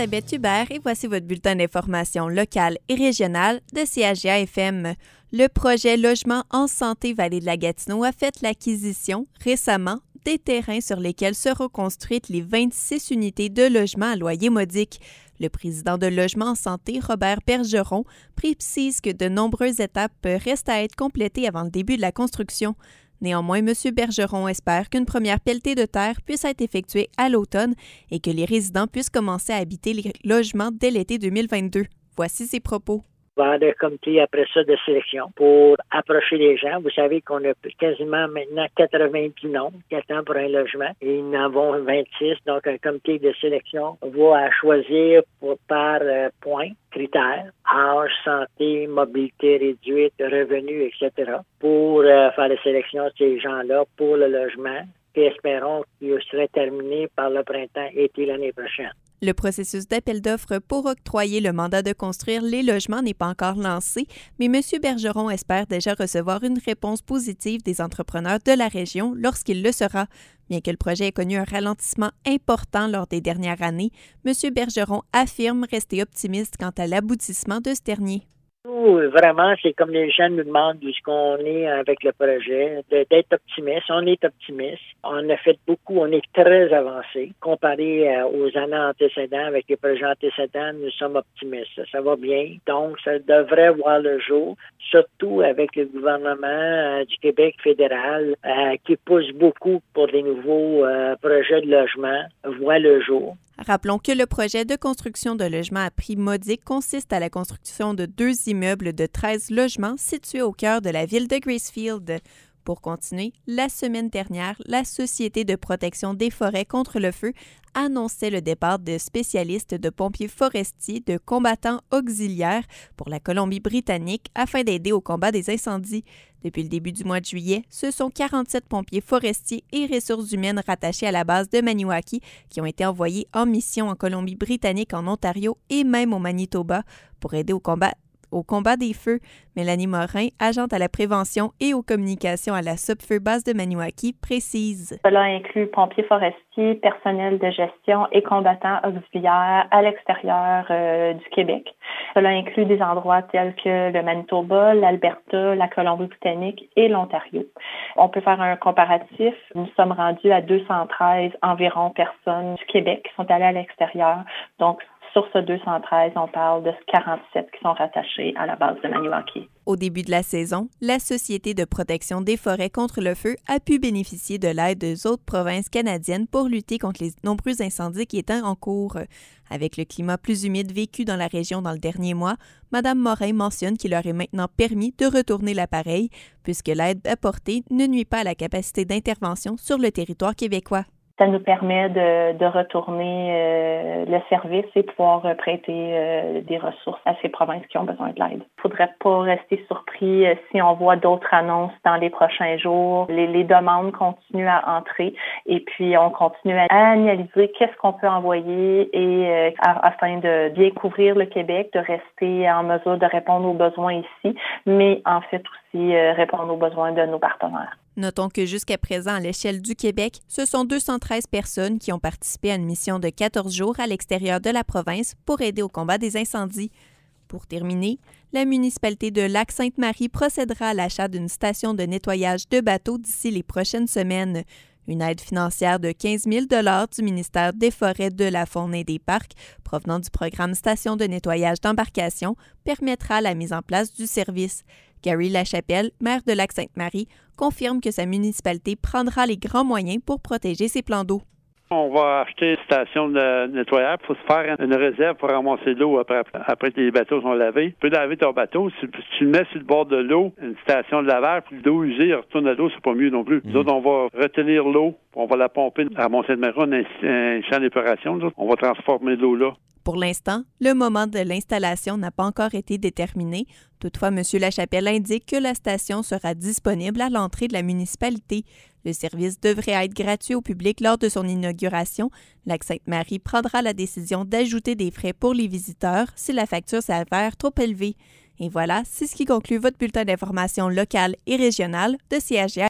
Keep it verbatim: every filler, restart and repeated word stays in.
Elisabeth Hubert et voici votre bulletin d'information locale et régionale de C H G A F M. Le projet Logement en santé Vallée de la Gatineau a fait l'acquisition récemment des terrains sur lesquels seront construites les vingt-six unités de logement à loyer modique. Le président de Logement en santé, Robert Bergeron, précise que de nombreuses étapes restent à être complétées avant le début de la construction. Néanmoins, M. Bergeron espère qu'une première pelletée de terre puisse être effectuée à l'automne et que les résidents puissent commencer à habiter les logements dès l'été deux mille vingt-deux. Voici ses propos. On va avoir un comité après ça de sélection pour approcher les gens. Vous savez qu'on a quasiment maintenant quatre-vingt-dix noms qui attendent pour un logement et nous en avons vingt-six. Donc, un comité de sélection va choisir pour, par euh, points, critères, âge, santé, mobilité réduite, revenus, et cetera pour euh, faire la sélection de ces gens-là pour le logement. Et espérons qu'il serait terminé par le printemps-été l'année prochaine. Le processus d'appel d'offres pour octroyer le mandat de construire les logements n'est pas encore lancé, mais M. Bergeron espère déjà recevoir une réponse positive des entrepreneurs de la région lorsqu'il le sera. Bien que le projet ait connu un ralentissement important lors des dernières années, M. Bergeron affirme rester optimiste quant à l'aboutissement de ce dernier. Vraiment, c'est comme les gens nous demandent où est-ce qu'on est avec le projet, de, d'être optimiste. On est optimiste. On a fait beaucoup, on est très avancé. Comparé euh, aux années antécédentes, avec les projets antécédents, nous sommes optimistes. Ça va bien. Donc, ça devrait voir le jour, surtout avec le gouvernement euh, du Québec fédéral euh, qui pousse beaucoup pour des nouveaux euh, projets de logement, voit le jour. Rappelons que le projet de construction de logements à prix modique consiste à la construction de deux immeubles de treize logements situés au cœur de la ville de Gracefield. Pour continuer, la semaine dernière, la Société de protection des forêts contre le feu annonçait le départ de spécialistes de pompiers forestiers de combattants auxiliaires pour la Colombie-Britannique afin d'aider au combat des incendies. Depuis le début du mois de juillet, ce sont quarante-sept pompiers forestiers et ressources humaines rattachés à la base de Maniwaki qui ont été envoyés en mission en Colombie-Britannique, en Ontario et même au Manitoba pour aider au combat au combat des feux. Mélanie Morin, agente à la prévention et aux communications à la Sopfeu base de Maniwaki, précise. Cela inclut pompiers forestiers, personnel de gestion et combattants auxiliaires à l'extérieur euh, du Québec. Cela inclut des endroits tels que le Manitoba, l'Alberta, la Colombie-Britannique et l'Ontario. On peut faire un comparatif. Nous sommes rendus à deux cent treize environ personnes du Québec qui sont allées à l'extérieur. Donc, sur ce deux cent treize, on parle de quarante-sept qui sont rattachés à la base de Maniwaki. Au début de la saison, la Société de protection des forêts contre le feu a pu bénéficier de l'aide des autres provinces canadiennes pour lutter contre les nombreux incendies qui étaient en cours. Avec le climat plus humide vécu dans la région dans le dernier mois, Mme Morin mentionne qu'il leur est maintenant permis de retourner l'appareil puisque l'aide apportée ne nuit pas à la capacité d'intervention sur le territoire québécois. Ça nous permet de, de retourner euh, le service et pouvoir euh, prêter euh, des ressources à ces provinces qui ont besoin de l'aide. Il ne faudrait pas rester surpris euh, si on voit d'autres annonces dans les prochains jours. Les, les demandes continuent à entrer et puis on continue à analyser qu'est-ce qu'on peut envoyer et euh, afin de bien couvrir le Québec, de rester en mesure de répondre aux besoins ici, mais en fait aussi euh, répondre aux besoins de nos partenaires. Notons que jusqu'à présent, à l'échelle du Québec, ce sont deux cent treize personnes qui ont participé à une mission de quatorze jours à l'extérieur de la province pour aider au combat des incendies. Pour terminer, la municipalité de Lac-Sainte-Marie procédera à l'achat d'une station de nettoyage de bateaux d'ici les prochaines semaines. Une aide financière de quinze mille dollars du ministère des Forêts, de la Faune et des Parcs, provenant du programme Station de nettoyage d'embarcation, permettra la mise en place du service. Gary Lachapelle, maire de Lac-Sainte-Marie, confirme que sa municipalité prendra les grands moyens pour protéger ses plans d'eau. On va acheter une station de nettoyage. Il faut se faire une réserve pour ramasser l'eau après, après que les bateaux sont lavés. Tu peux laver ton bateau. Si tu le mets sur le bord de l'eau, une station de lavage, puis l'eau usée retourne à l'eau, c'est pas mieux non plus. Mmh. Nous autres, on va retenir l'eau, on va la pomper à Mont-Sainte-Marie, on a un, un champ d'épuration. On va transformer l'eau là. Pour l'instant, le moment de l'installation n'a pas encore été déterminé. Toutefois, M. Lachapelle indique que la station sera disponible à l'entrée de la municipalité. Le service devrait être gratuit au public lors de son inauguration. Lac-Sainte-Marie prendra la décision d'ajouter des frais pour les visiteurs si la facture s'avère trop élevée. Et voilà, c'est ce qui conclut votre bulletin d'information locale et régionale de C H G A.